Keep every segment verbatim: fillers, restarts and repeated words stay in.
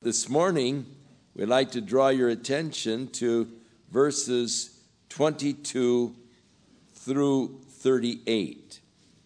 This morning, we'd like to draw your attention to verses twenty-two through thirty-eight.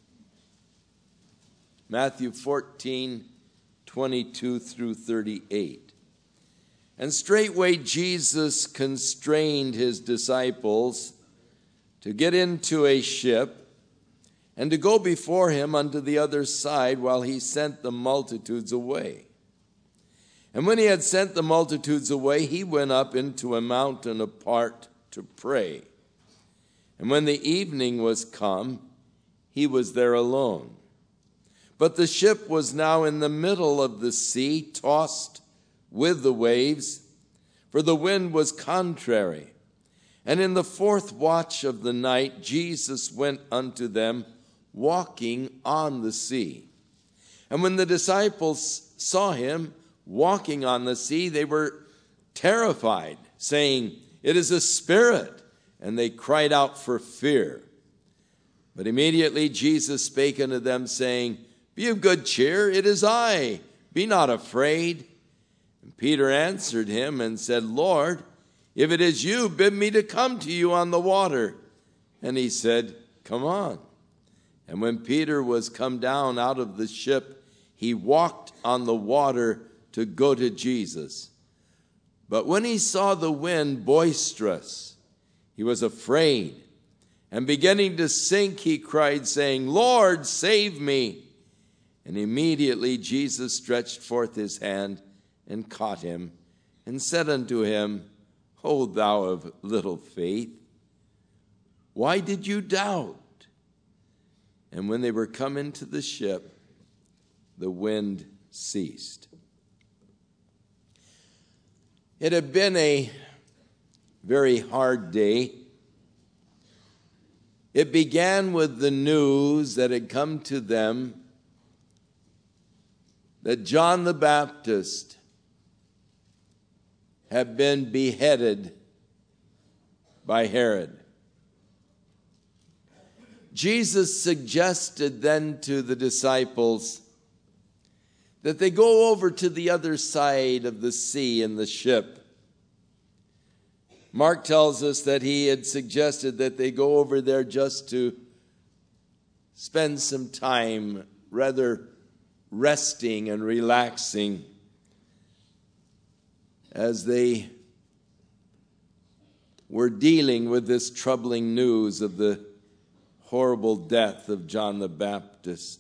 Matthew fourteen, twenty-two through thirty-eight. And straightway Jesus constrained his disciples to get into a ship and to go before him unto the other side while he sent the multitudes away. And when he had sent the multitudes away, he went up into a mountain apart to pray. And when the evening was come, he was there alone. But the ship was now in the middle of the sea, tossed with the waves, for the wind was contrary. And in the fourth watch of the night, Jesus went unto them, walking on the sea. And when the disciples saw him walking on the sea, they were terrified, saying, "It is a spirit," and they cried out for fear. But immediately Jesus spake unto them, saying, "Be of good cheer, it is I, be not afraid." And Peter answered him and said, "Lord, if it is you, bid me to come to you on the water." And he said, "Come on." And when Peter was come down out of the ship, he walked on the water to go to Jesus. But when he saw the wind boisterous, he was afraid, and beginning to sink, he cried, saying, "Lord, save me." And immediately Jesus stretched forth his hand and caught him, and said unto him, "O thou of little faith, why did you doubt?" And when they were come into the ship, the wind ceased. It had been a very hard day. It began with the news that had come to them that John the Baptist had been beheaded by Herod. Jesus suggested then to the disciples that they go over to the other side of the sea in the ship. Mark tells us that he had suggested that they go over there just to spend some time rather resting and relaxing as they were dealing with this troubling news of the horrible death of John the Baptist.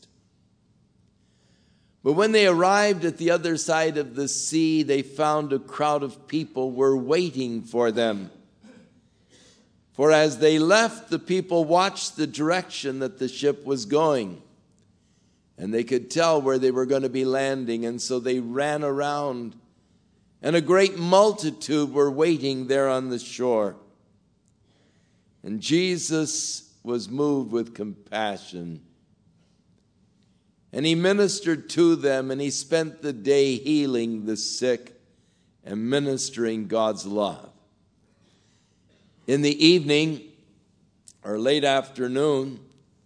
But when they arrived at the other side of the sea, they found a crowd of people were waiting for them. For as they left, the people watched the direction that the ship was going, and they could tell where they were going to be landing, and so they ran around, and a great multitude were waiting there on the shore. And Jesus was moved with compassion, and he ministered to them, and he spent the day healing the sick and ministering God's love. In the evening or late afternoon,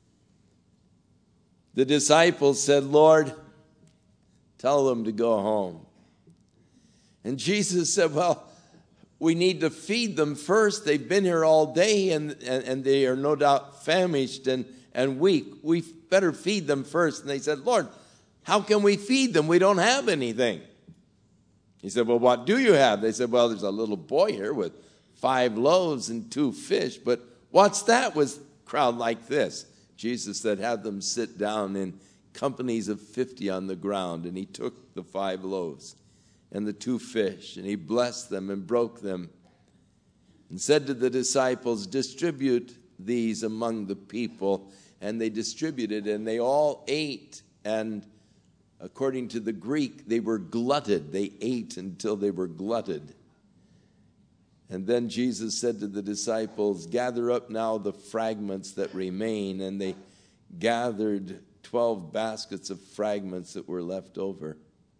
the disciples said, "Lord, tell them to go home." And Jesus said, "Well, we need to feed them first. They've been here all day, and, and, and they are no doubt famished and, and weak. We better feed them first." And they said, "Lord, how can we feed them? We don't have anything." He said, "Well, what do you have?" They said, "Well, there's a little boy here with five loaves and two fish, but what's that with a crowd like this?" Jesus said, "Have them sit down in companies of fifty on the ground." And he took the five loaves and the two fish, and he blessed them and broke them and said to the disciples, "Distribute these among the people." And they distributed, and they all ate, and according to the Greek, they were glutted. They ate until they were glutted. And then Jesus said to the disciples, "Gather up now the fragments that remain." And they gathered twelve baskets of fragments that were left over.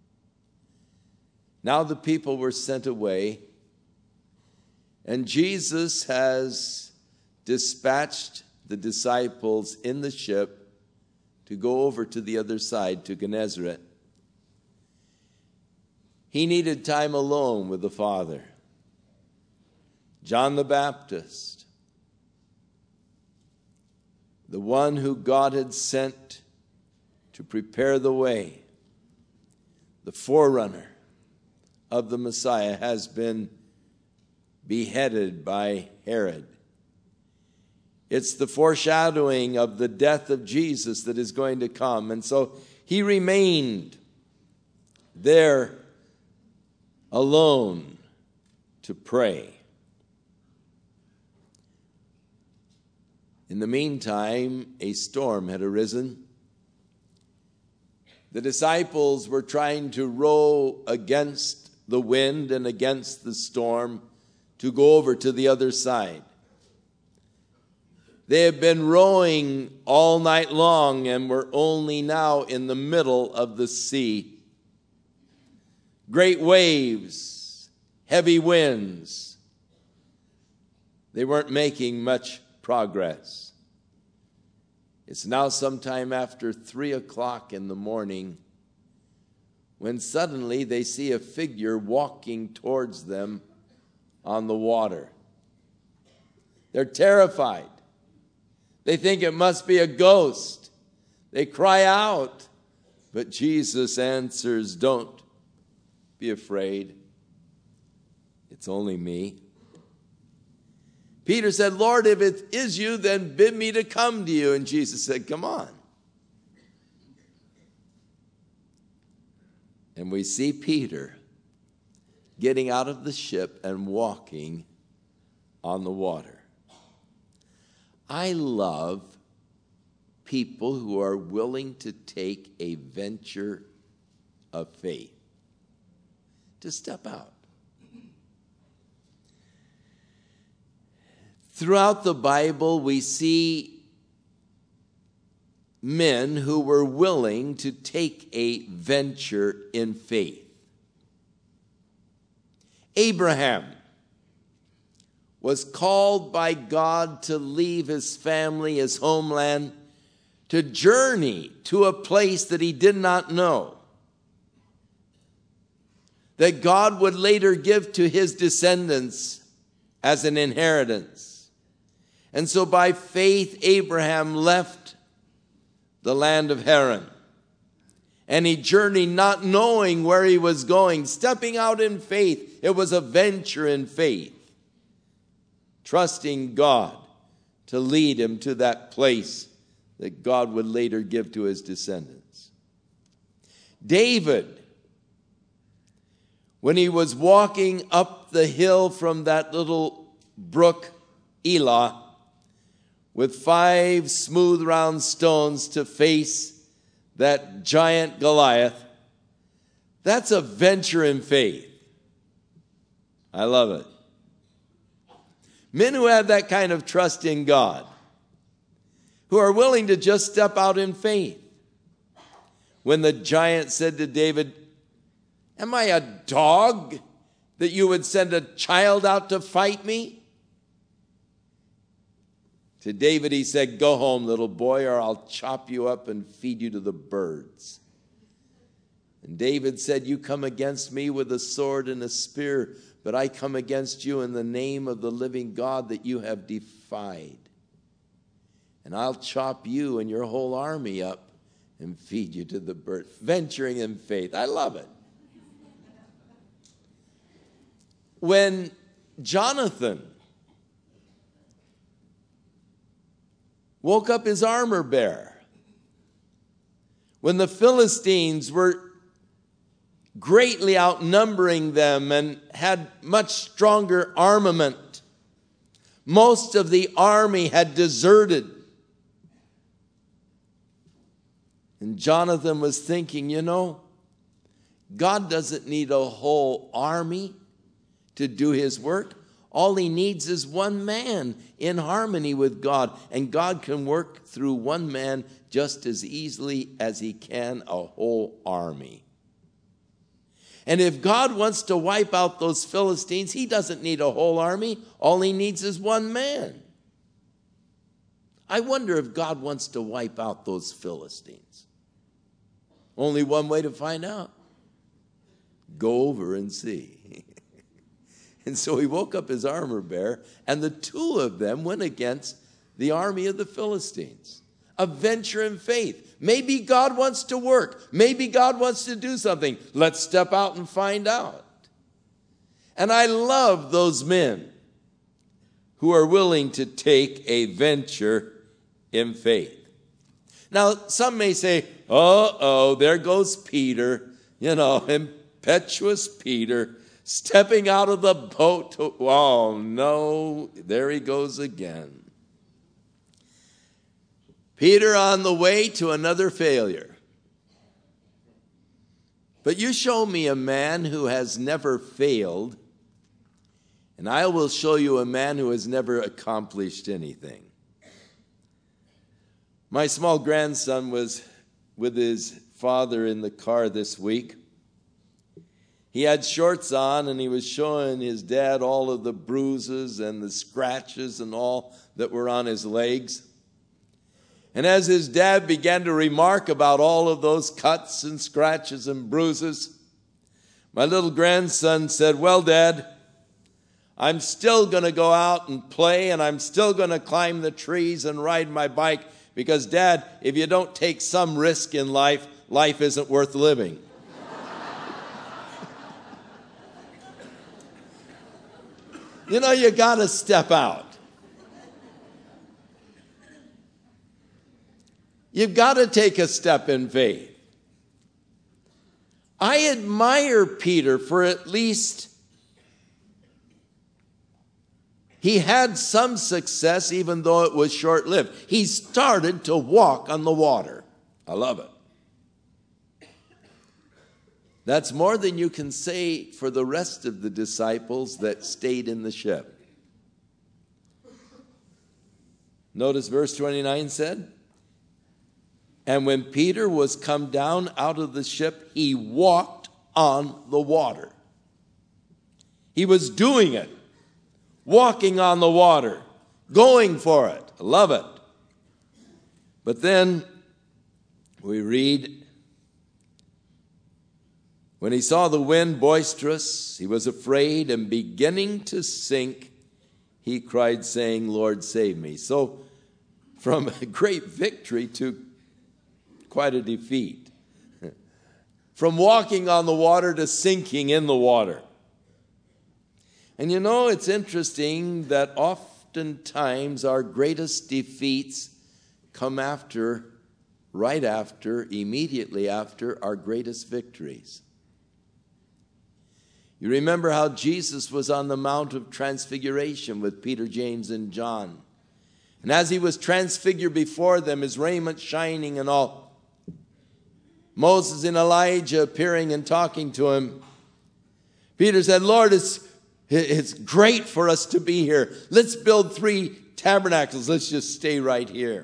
Now the people were sent away, and Jesus has dispatched the disciples in the ship to go over to the other side, to Gennesaret. He needed time alone with the Father. John the Baptist, the one who God had sent to prepare the way, the forerunner of the Messiah, has been beheaded by Herod. It's the foreshadowing of the death of Jesus that is going to come. And so he remained there alone to pray. In the meantime, a storm had arisen. The disciples were trying to row against the wind and against the storm to go over to the other side. They had been rowing all night long and were only now in the middle of the sea. Great waves, heavy winds. They weren't making much progress. It's now sometime after three o'clock in the morning when suddenly they see a figure walking towards them on the water. They're terrified. They think it must be a ghost. They cry out, but Jesus answers, "Don't be afraid. It's only me." Peter said, "Lord, if it is you, then bid me to come to you." And Jesus said, "Come on." And we see Peter getting out of the ship and walking on the water. I love people who are willing to take a venture of faith, to step out. Throughout the Bible, we see men who were willing to take a venture in faith. Abraham was called by God to leave his family, his homeland, to journey to a place that he did not know, that God would later give to his descendants as an inheritance. And so by faith, Abraham left the land of Haran, and he journeyed not knowing where he was going, stepping out in faith. It was a venture in faith, trusting God to lead him to that place that God would later give to his descendants. David, when he was walking up the hill from that little brook, Elah, with five smooth round stones to face that giant Goliath, that's a venture in faith. I love it. Men who have that kind of trust in God, who are willing to just step out in faith. When the giant said to David, "Am I a dog that you would send a child out to fight me?" To David he said, "Go home, little boy, or I'll chop you up and feed you to the birds." And David said, "You come against me with a sword and a spear, but I come against you in the name of the living God that you have defied. And I'll chop you and your whole army up and feed you to the birds." Venturing in faith. I love it. When Jonathan woke up his armor bearer, when the Philistines were greatly outnumbering them and had much stronger armament, most of the army had deserted. And Jonathan was thinking, you know, God doesn't need a whole army to do his work. All he needs is one man in harmony with God. And God can work through one man just as easily as he can a whole army. And if God wants to wipe out those Philistines, he doesn't need a whole army. All he needs is one man. I wonder if God wants to wipe out those Philistines. Only one way to find out. Go over and see. And so he woke up his armor bearer, and the two of them went against the army of the Philistines. A venture in faith. Maybe God wants to work. Maybe God wants to do something. Let's step out and find out. And I love those men who are willing to take a venture in faith. Now, some may say, uh-oh, there goes Peter, you know, impetuous Peter, stepping out of the boat. To, oh, no, there he goes again. Peter on the way to another failure. But you show me a man who has never failed, and I will show you a man who has never accomplished anything. My small grandson was with his father in the car this week. He had shorts on, and he was showing his dad all of the bruises and the scratches and all that were on his legs. And as his dad began to remark about all of those cuts and scratches and bruises, my little grandson said, well, Dad, I'm still going to go out and play, and I'm still going to climb the trees and ride my bike, because, Dad, if you don't take some risk in life, life isn't worth living. You know, you got to step out. You've got to take a step in faith. I admire Peter for at least he had some success, even though it was short-lived. He started to walk on the water. I love it. That's more than you can say for the rest of the disciples that stayed in the ship. Notice verse twenty-nine said, and when Peter was come down out of the ship, he walked on the water. He was doing it, walking on the water, going for it. I love it. But then we read, when he saw the wind boisterous, he was afraid, and beginning to sink, he cried, saying, Lord, save me. So from a great victory to quite a defeat. From walking on the water to sinking in the water. And you know, it's interesting that oftentimes our greatest defeats come after, right after, immediately after our greatest victories. You remember how Jesus was on the Mount of Transfiguration with Peter, James, and John. And as he was transfigured before them, his raiment shining and all, Moses and Elijah appearing and talking to him, Peter said, Lord, it's, it's great for us to be here. Let's build three tabernacles. Let's just stay right here.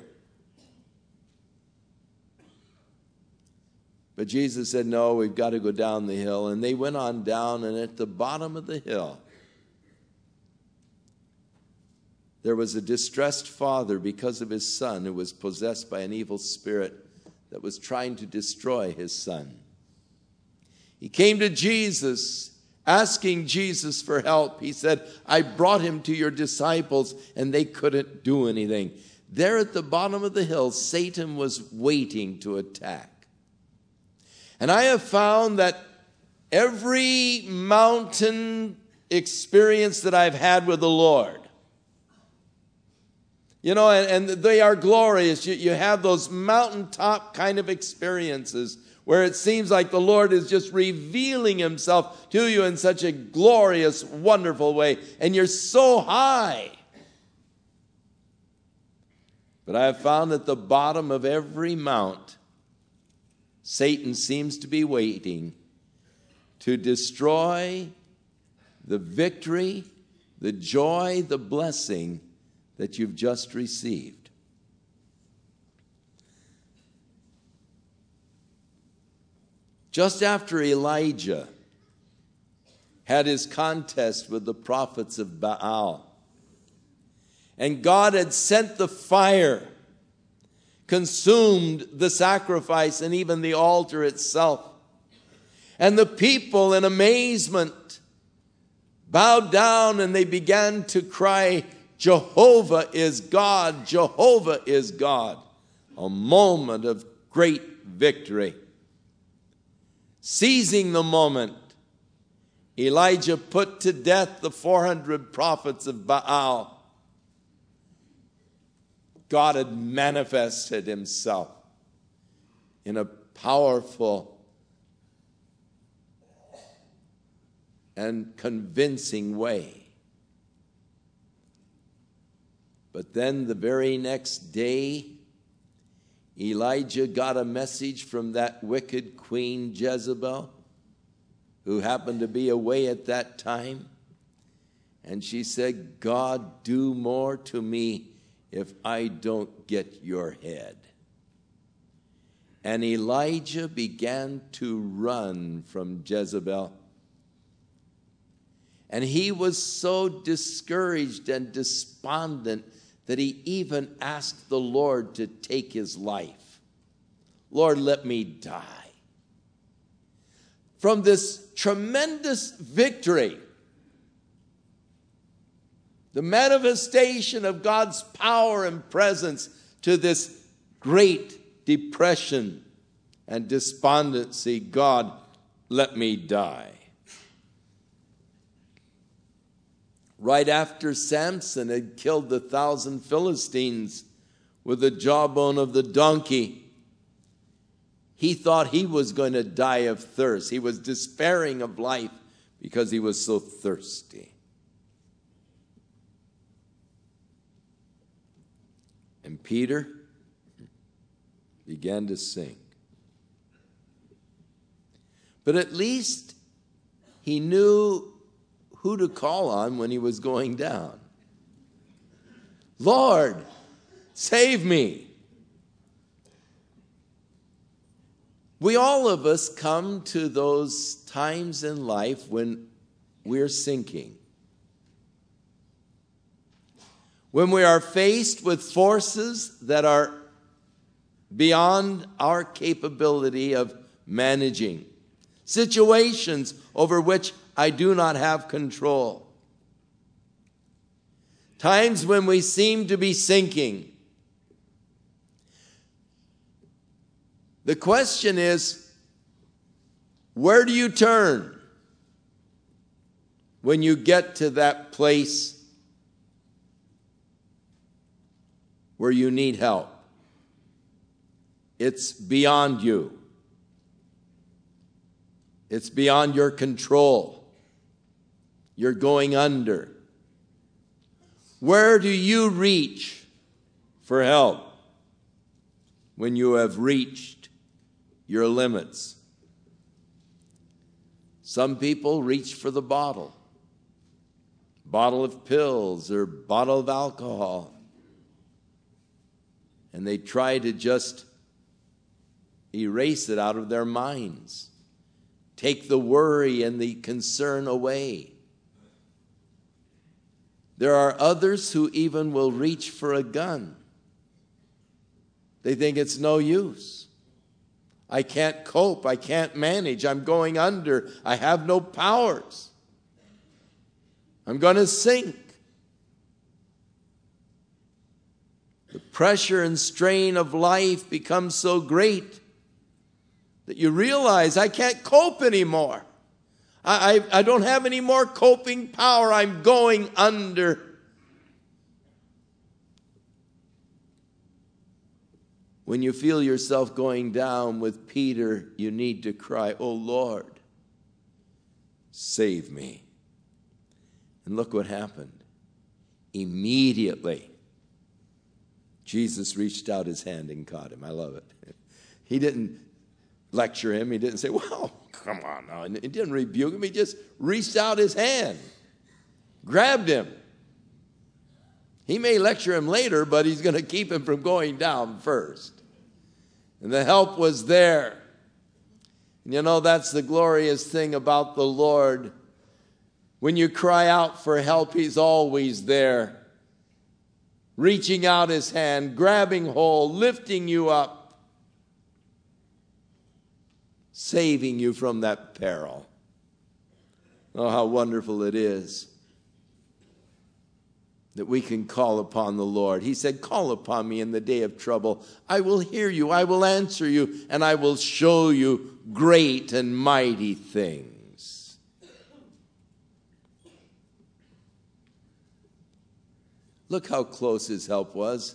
But Jesus said, no, we've got to go down the hill. And they went on down, and at the bottom of the hill, there was a distressed father because of his son who was possessed by an evil spirit that was trying to destroy his son. He came to Jesus, asking Jesus for help. He said, I brought him to your disciples, and they couldn't do anything. There at the bottom of the hill, Satan was waiting to attack. And I have found that every mountain experience that I've had with the Lord, you know, and, and they are glorious. You, you have those mountaintop kind of experiences where it seems like the Lord is just revealing himself to you in such a glorious, wonderful way. And you're so high. But I have found at the bottom of every mount, Satan seems to be waiting to destroy the victory, the joy, the blessing that you've just received. Just after Elijah had his contest with the prophets of Baal, and God had sent the fire, consumed the sacrifice and even the altar itself, And the people in amazement bowed down and they began to cry, Jehovah is God, Jehovah is God. A moment of great victory. Seizing the moment, Elijah put to death the four hundred prophets of Baal. God had manifested himself in a powerful and convincing way. But then the very next day, Elijah got a message from that wicked queen Jezebel, who happened to be away at that time. And she said, God, do more to me if I don't get your head. And Elijah began to run from Jezebel. And he was so discouraged and despondent that he even asked the Lord to take his life. Lord, let me die. From this tremendous victory, the manifestation of God's power and presence, to this great depression and despondency, God, let me die. Right after Samson had killed the thousand Philistines with the jawbone of the donkey, he thought he was going to die of thirst. He was despairing of life because he was so thirsty. And Peter began to sink. But at least he knew who to call on when he was going down. Lord, save me. We all of us come to those times in life when we're sinking. When we are faced with forces that are beyond our capability of managing, situations over which I do not have control, times when we seem to be sinking. The question is, where do you turn when you get to that place where you need help? It's beyond you. It's beyond your control. You're going under. Where do you reach for help when you have reached your limits? Some people reach for the bottle, bottle of pills or bottle of alcohol, and they try to just erase it out of their minds, take the worry and the concern away. There are others who even will reach for a gun. They think it's no use. I can't cope. I can't manage. I'm going under. I have no powers. I'm going to sink. The pressure and strain of life becomes so great that you realize I can't cope anymore. I, I, I don't have any more coping power. I'm going under. When you feel yourself going down with Peter, you need to cry, "Oh Lord, save me." And look what happened. Immediately, Jesus reached out his hand and caught him. I love it. He didn't lecture him. He didn't say, "Well, come on now." He didn't rebuke him. He just reached out his hand, grabbed him. He may lecture him later, but he's going to keep him from going down first. And the help was there. And you know, that's the glorious thing about the Lord. When you cry out for help, he's always there, reaching out his hand, grabbing hold, lifting you up. saving you from that peril. Oh, how wonderful it is that we can call upon the Lord. He said, call upon me in the day of trouble. I will hear you, I will answer you, and I will show you great and mighty things. Look how close his help was.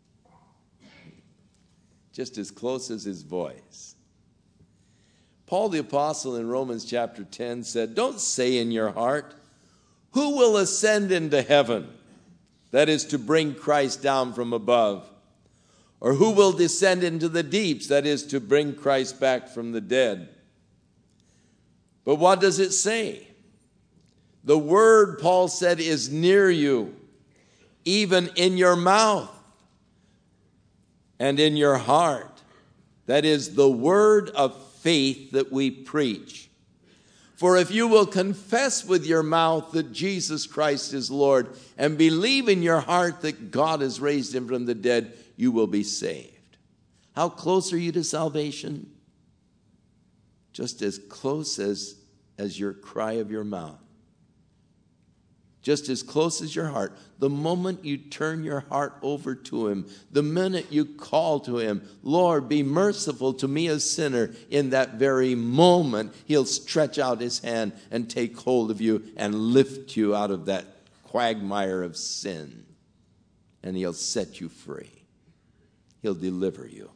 Just as close as his voice. Paul the Apostle in Romans chapter ten said, don't say in your heart, who will ascend into heaven? That is to bring Christ down from above. Or who will descend into the deeps? That is to bring Christ back from the dead. But what does it say? The word, Paul said, is near you, even in your mouth and in your heart. That is the word of faith that we preach. For if you will confess with your mouth that Jesus Christ is Lord and believe in your heart that God has raised him from the dead, you will be saved. How close are you to salvation? Just as close as, as your cry of your mouth. Just as close as your heart. The moment you turn your heart over to him, the minute you call to him, Lord, be merciful to me a sinner, in that very moment, he'll stretch out his hand and take hold of you and lift you out of that quagmire of sin. And he'll set you free. He'll deliver you.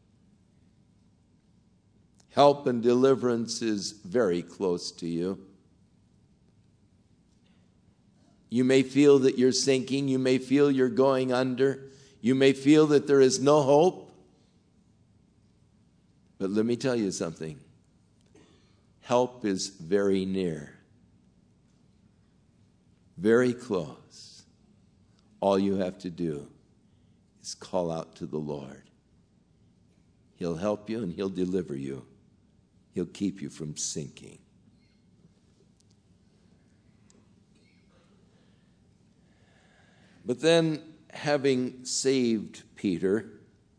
Help and deliverance is very close to you. You may feel that you're sinking. You may feel you're going under. You may feel that there is no hope. But let me tell you something. Help is very near. Very close. All you have to do is call out to the Lord. He'll help you and he'll deliver you. He'll keep you from sinking. But then, having saved Peter,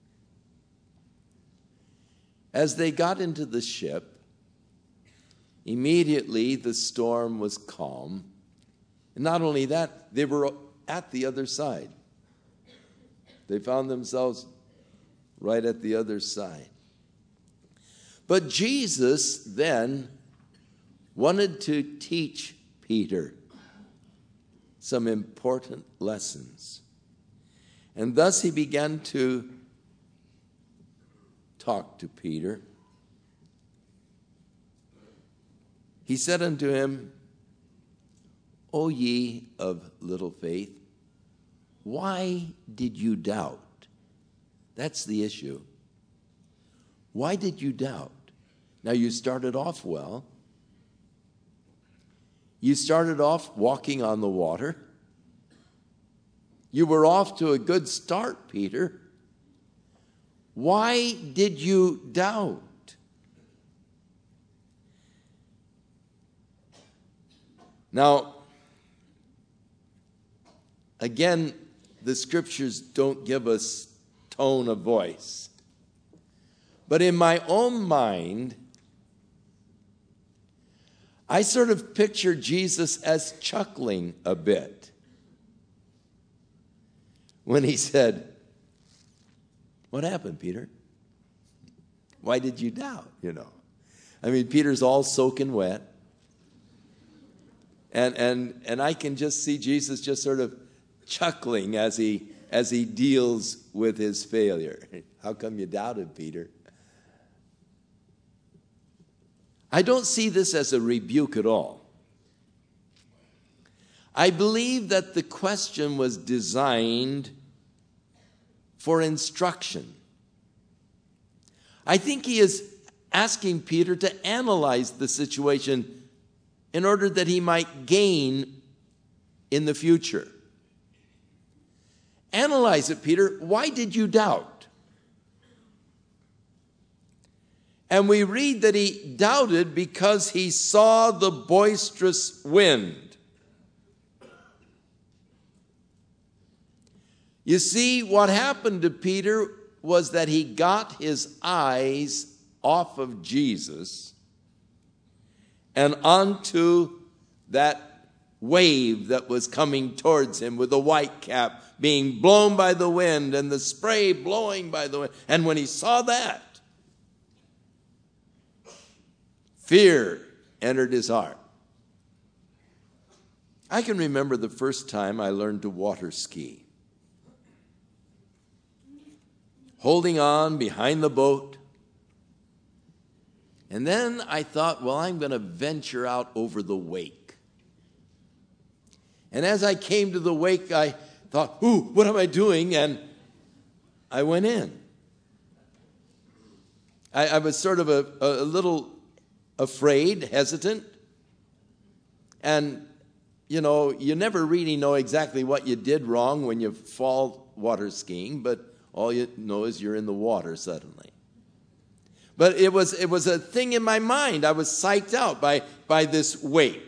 as they got into the ship, immediately the storm was calm. And not only that, they were at the other side. They found themselves right at the other side. But Jesus then wanted to teach Peter some important lessons. And thus he began to talk to Peter. He said unto him, O ye of little faith, why did you doubt? That's the issue. Why did you doubt? Now you started off well. You started off walking on the water. You were off to a good start, Peter. Why did you doubt? Now, again, the scriptures don't give us tone of voice. But in my own mind, I sort of picture Jesus as chuckling a bit when he said, what happened, Peter? Why did you doubt, you know? I mean, Peter's all soaking wet. And and and I can just see Jesus just sort of chuckling as he as he deals with his failure. How come you doubted, Peter? I don't see this as a rebuke at all. I believe that the question was designed for instruction. I think he is asking Peter to analyze the situation in order that he might gain in the future. Analyze it, Peter. Why did you doubt? And we read that he doubted because he saw the boisterous wind. You see, what happened to Peter was that he got his eyes off of Jesus and onto that wave that was coming towards him with the white cap being blown by the wind and the spray blowing by the wind. And when he saw that, fear entered his heart. I can remember the first time I learned to water ski. Holding on behind the boat. And then I thought, well, I'm going to venture out over the wake. And as I came to the wake, I thought, ooh, what am I doing? And I went in. I, I was sort of a, a little afraid, hesitant. And, you know, you never really know exactly what you did wrong when you fall water skiing, but all you know is you're in the water suddenly. But it was it was a thing in my mind. I was psyched out by, by this wake.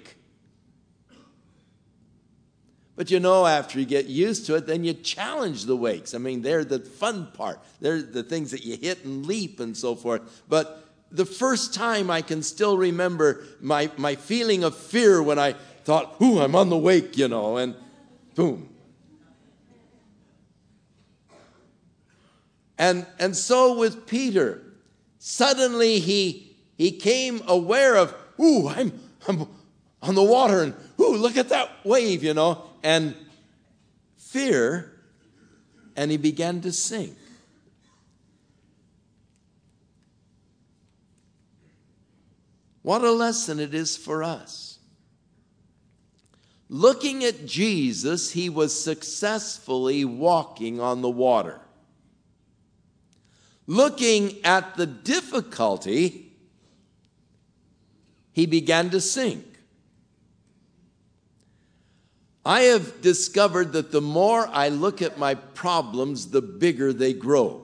But you know, after you get used to it, then you challenge the wakes. I mean, they're the fun part. They're the things that you hit and leap and so forth. But the first time I can still remember my, my feeling of fear when I thought, ooh, I'm on the wake, you know, and boom. And, and so with Peter, suddenly he, he came aware of, ooh, I'm, I'm on the water, and ooh, look at that wave, you know, and fear, and he began to sink. What a lesson it is for us. Looking at Jesus, he was successfully walking on the water. Looking at the difficulty, he began to sink. I have discovered that the more I look at my problems, the bigger they grow.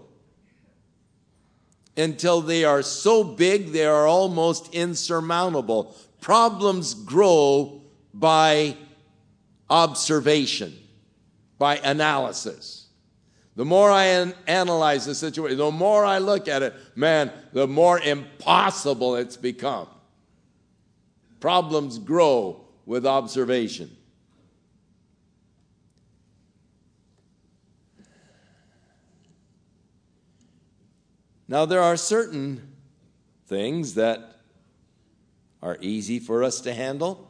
Until they are so big, they are almost insurmountable. Problems grow by observation, by analysis. The more I an- analyze the situation, the more I look at it, man, the more impossible it's become. Problems grow with observation. Now, there are certain things that are easy for us to handle.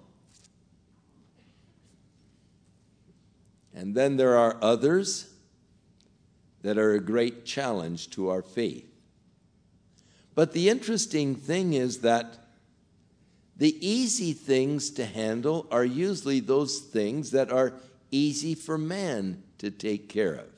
And then there are others that are a great challenge to our faith. But the interesting thing is that the easy things to handle are usually those things that are easy for man to take care of.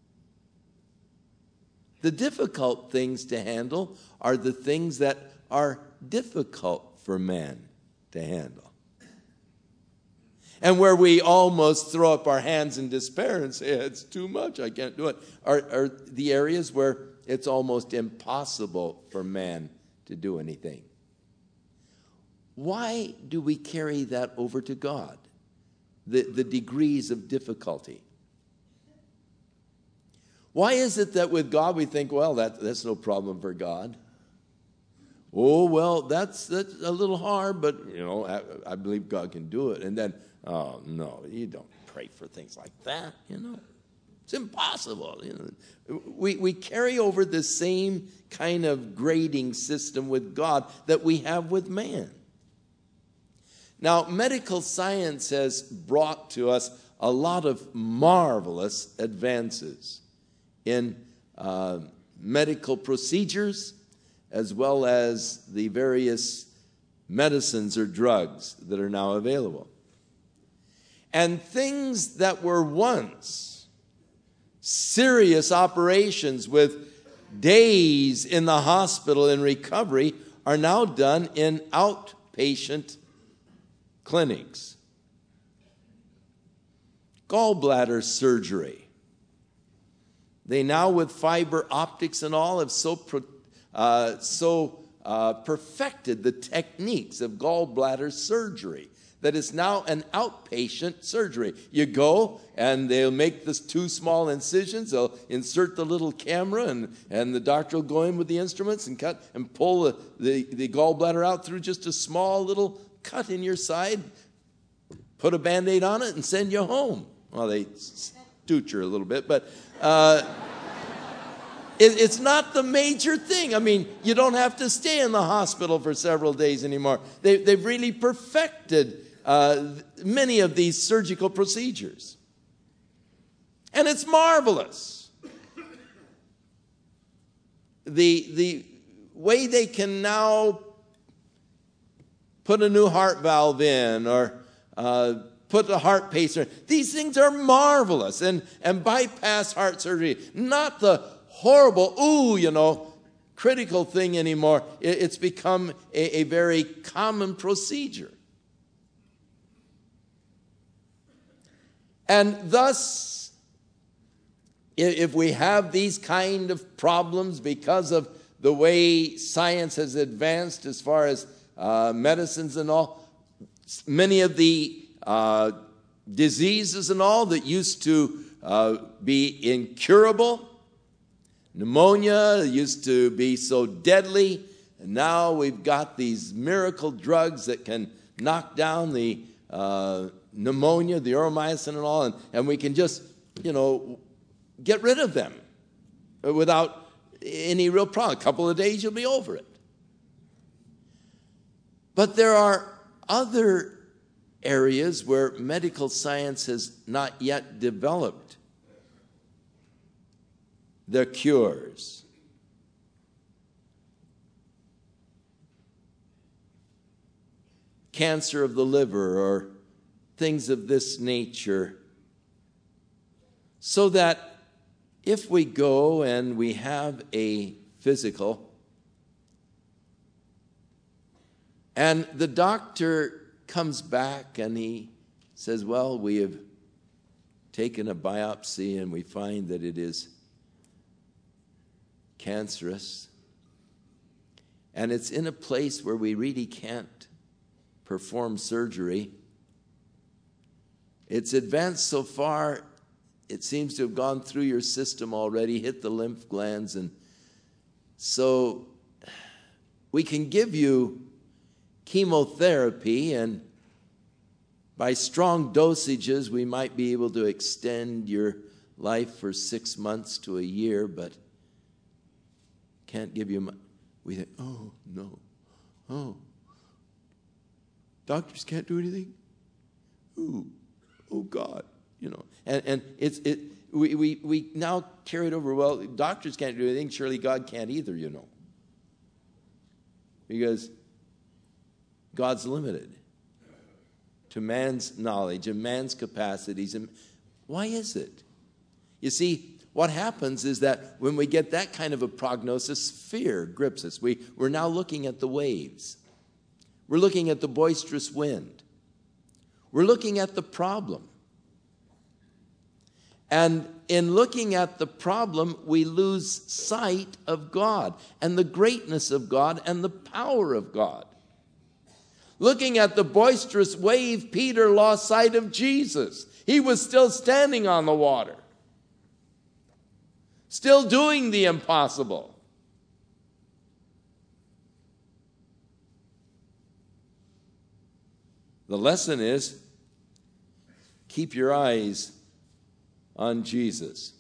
The difficult things to handle are the things that are difficult for man to handle. And where we almost throw up our hands in despair and say, it's too much, I can't do it, are, are the areas where it's almost impossible for man to do anything. Why do we carry that over to God? The, the degrees of difficulty. Why is it that with God we think, well, that, that's no problem for God? Oh, well, that's, that's a little hard, but, you know, I, I believe God can do it. And then, oh, no, you don't pray for things like that, you know. It's impossible. You know. We, we carry over the same kind of grading system with God that we have with man. Now, medical science has brought to us a lot of marvelous advances in uh, medical procedures, as well as the various medicines or drugs that are now available. And things that were once serious operations with days in the hospital in recovery are now done in outpatient clinics. Gallbladder surgery. They now, with fiber optics and all, have so uh, so uh, perfected the techniques of gallbladder surgery that it's now an outpatient surgery. You go, and they'll make this two small incisions. They'll insert the little camera, and, and the doctor will go in with the instruments and cut and pull the, the, the gallbladder out through just a small little cut in your side, put a Band-Aid on it, and send you home. Well, they suture a little bit, but uh, it, it's not the major thing. I mean, you don't have to stay in the hospital for several days anymore. They, they've really perfected uh, many of these surgical procedures. And it's marvelous. The, the way they can now put a new heart valve in, or uh, put a heart pacer. These things are marvelous. And, and bypass heart surgery, not the horrible, ooh, you know, critical thing anymore. It, it's become a, a very common procedure. And thus, if we have these kind of problems because of the way science has advanced as far as uh, medicines and all, many of the uh, diseases and all that used to uh, be incurable, pneumonia used to be so deadly, and now we've got these miracle drugs that can knock down the uh, pneumonia, the aureomycin and all, and, and we can just, you know, get rid of them without any real problem. A couple of days, you'll be over it. But there are other areas where medical science has not yet developed the cures. Cancer of the liver or things of this nature. So that if we go and we have a physical, and the doctor comes back and he says, well, we have taken a biopsy and we find that it is cancerous, and it's in a place where we really can't perform surgery. It's advanced so far, it seems to have gone through your system already, hit the lymph glands, and so we can give you chemotherapy, and by strong dosages we might be able to extend your life for six months to a year, but can't give you much. We think, oh, no. Oh. Doctors can't do anything? Ooh. Oh, God. You know, and, and it's it we, we, we now carry it over, well, doctors can't do anything, surely God can't either, you know. Because God's limited to man's knowledge and man's capacities. And why is it? You see, what happens is that when we get that kind of a prognosis, fear grips us. We, we're now looking at the waves. We're looking at the boisterous wind. We're looking at the problem. And in looking at the problem, we lose sight of God and the greatness of God and the power of God. Looking at the boisterous wave, Peter lost sight of Jesus. He was still standing on the water, still doing the impossible. The lesson is, keep your eyes on Jesus.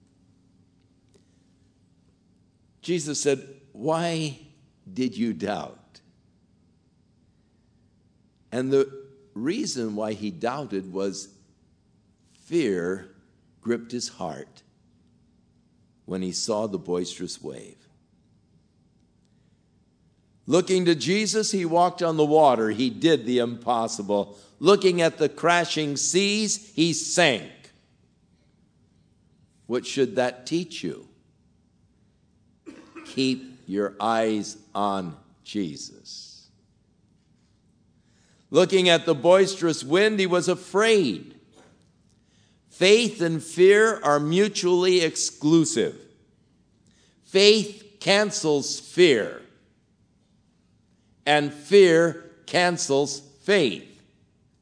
Jesus said, why did you doubt? And the reason why he doubted was fear gripped his heart when he saw the boisterous wave. Looking to Jesus, he walked on the water. He did the impossible. Looking at the crashing seas, he sank. What should that teach you? Keep your eyes on Jesus. Looking at the boisterous wind, he was afraid. Faith and fear are mutually exclusive. Faith cancels fear, and fear cancels faith.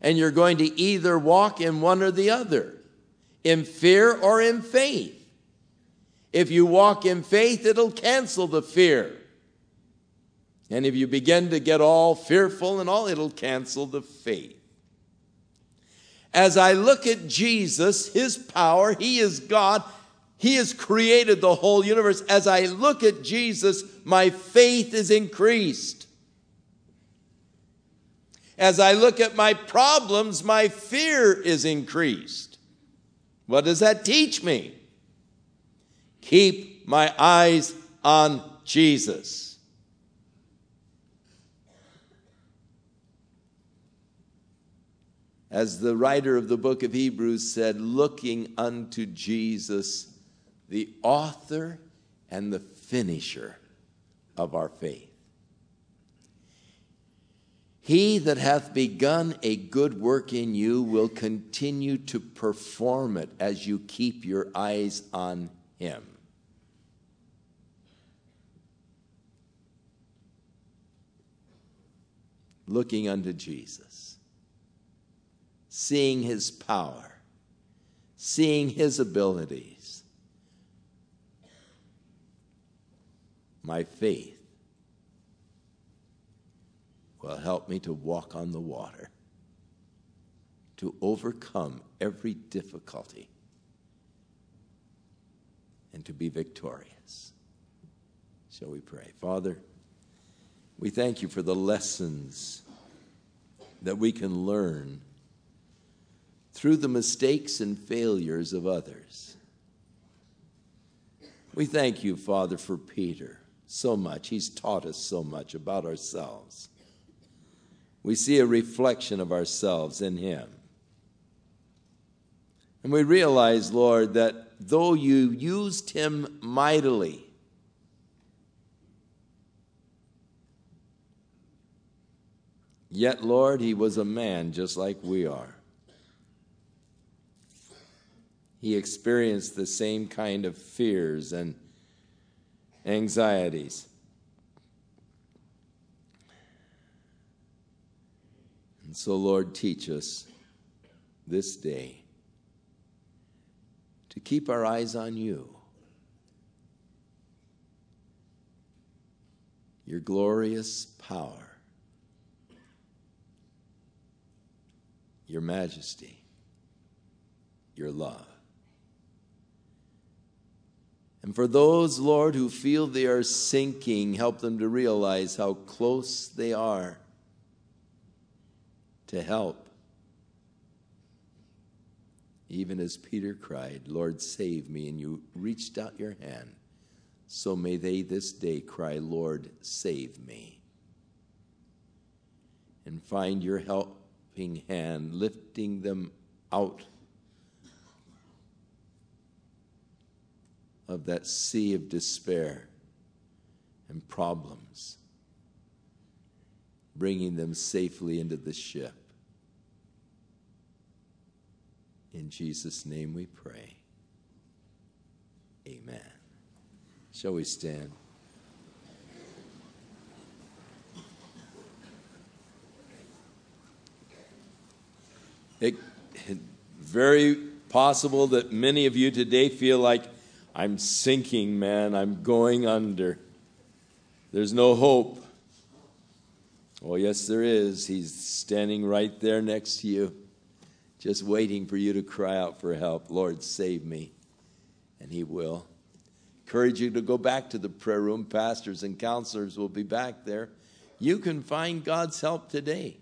And you're going to either walk in one or the other, in fear or in faith. If you walk in faith, it'll cancel the fear. And if you begin to get all fearful and all, it'll cancel the faith. As I look at Jesus, his power, he is God. He has created the whole universe. As I look at Jesus, my faith is increased. As I look at my problems, my fear is increased. What does that teach me? Keep my eyes on Jesus. As the writer of the book of Hebrews said, looking unto Jesus, the author and the finisher of our faith. He that hath begun a good work in you will continue to perform it as you keep your eyes on him. Looking unto Jesus, seeing his power, seeing his abilities. My faith will help me to walk on the water, to overcome every difficulty, and to be victorious. Shall we pray? Father, we thank you for the lessons that we can learn through the mistakes and failures of others. We thank you, Father, for Peter so much. He's taught us so much about ourselves. We see a reflection of ourselves in him. And we realize, Lord, that though you used him mightily, yet, Lord, he was a man just like we are. He experienced the same kind of fears and anxieties. And so, Lord, teach us this day to keep our eyes on you, your glorious power, your majesty, your love. And for those, Lord, who feel they are sinking, help them to realize how close they are to help. Even as Peter cried, Lord, save me, and you reached out your hand, so may they this day cry, Lord, save me. And find your helping hand lifting them out of that sea of despair and problems, bringing them safely into the ship. In Jesus' name we pray. Amen. Shall we stand? It, it, very possible that many of you today feel like, I'm sinking, man. I'm going under. There's no hope. Oh, yes, there is. He's standing right there next to you, just waiting for you to cry out for help. Lord, save me. And he will. Encourage you to go back to the prayer room. Pastors and counselors will be back there. You can find God's help today.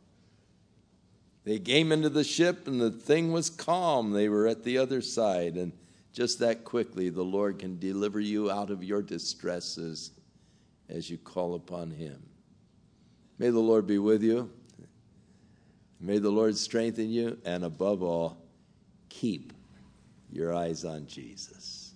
They came into the ship and the thing was calm. They were at the other side, and just that quickly, the Lord can deliver you out of your distresses as you call upon him. May the Lord be with you. May the Lord strengthen you. And above all, keep your eyes on Jesus.